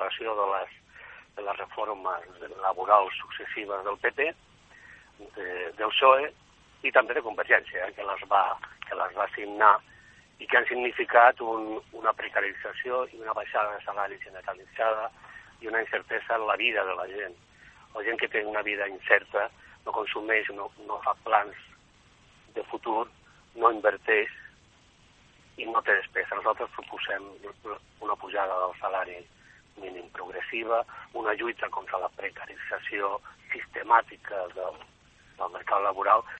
l'aprovació de les reformes laborals successives del PP, del PSOE i també de Convergència, que les va signar i que han significat una precarització i una baixada de salari generalitzada i una incertesa en la vida de la gent. La gent que té una vida incerta no consumeix, no fa plans de futur, no inverteix i no té despesa. Nosaltres proposem una pujada del salari mínim progressiva, una lluita contra la precarització sistemàtica del mercat laboral